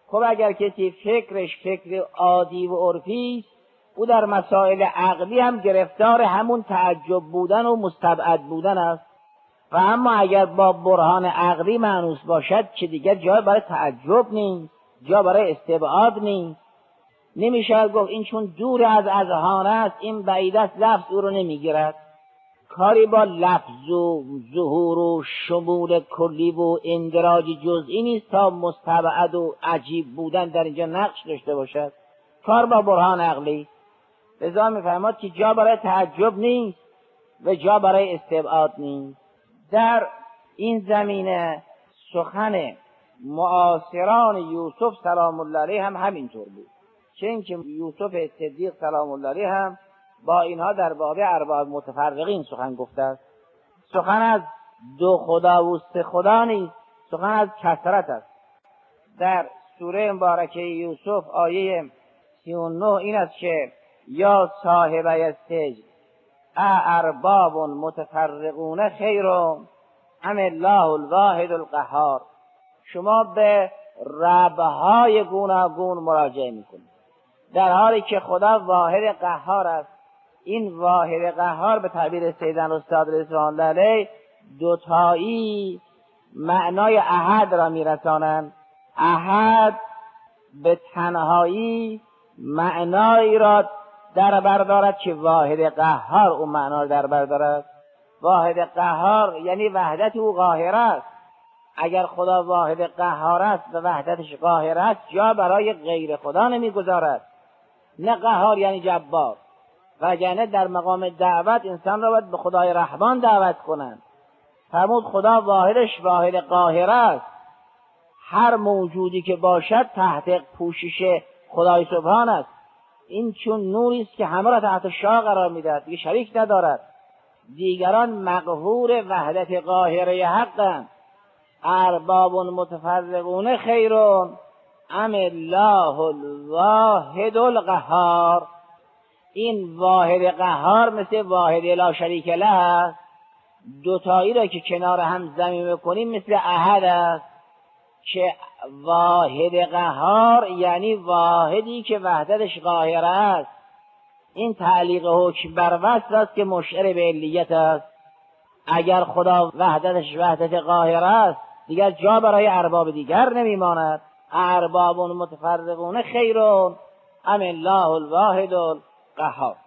خب اگر کسی فکرش فکر عادی و عرفی است، او در مسائل عقلی هم گرفتار همون تعجب بودن و مستبعد بودن است. و اما اگر با برهان عقلی مانوس باشد که دیگر جای برای تعجب نیست، جای برای استبعاد نیست. نمیشه گفت این چون دور از اذهان است این بعید است، لفظ او رو نمیگیرد. کاری با لفظ و ظهور و شمول کلی و اندراج جزئی نیست تا مستبعد و عجیب بودن در اینجا نقش داشته باشد. کار با برهان عقلی. لذا میفرماد که جا برای تعجب نیست و جا برای استبعاد نیست. در این زمینه سخن معاصران یوسف سلام الله علیه هم همینطور بود، چه اینکه یوسف صدیق سلام الله علیه هم با اینها در باب ارباب متفرقین سخن گفته است. سخن از دو خدا و سه خدا نیست، سخن از کثرت است. در سوره مبارکه یوسف آیه 39 این است که یا صاحبی السجن ارباب متفرقون خیر ام الله الواحد القهار. شما به ربهای گوناگون مراجعه میکنید در حالی که خدا واحد قهار است. این واحد قهار به تعبیر سیدن استاد رضوان الله علیه دوتایی معنای احد را میرسانند. احد به تنهایی معنایی را در بر دارد که واحد قهار اون معنا را در بر دارد. واحد قهار یعنی وحدت او قاهر است. اگر خدا واحد قهار است و وحدتش قاهر است جا برای غیر خدا نمیگذارد. نه قهار یعنی جبار، وگرنه در مقام دعوت انسان را باید به خدای رحمان دعوت کنند. فرمود خدا واحدش واحد قاهر است. هر موجودی که باشد تحت پوشش خدای سبحان است. این چون نوری است که همه را تحت شاه قرار میدهد، دیگه شریک ندارد. دیگران مقهور وحدت قاهره حقند. ارباب متفرقون خیر ام الله الواحد القهار. این واحد قهار مثل واحد لا شریک له است. دوتایی را که کنار هم ضمیمه کنیم مثل احد است که واحد قهار یعنی واحدی که وحدتش قاهر است. این تعلیق حکم بر وصف است که مشعر به علیت است. اگر خدا وحدتش وحدت قاهر است دیگر جا برای ارباب دیگر نمیماند. ارباب متفرقون خیر ام الله الواحد القهار.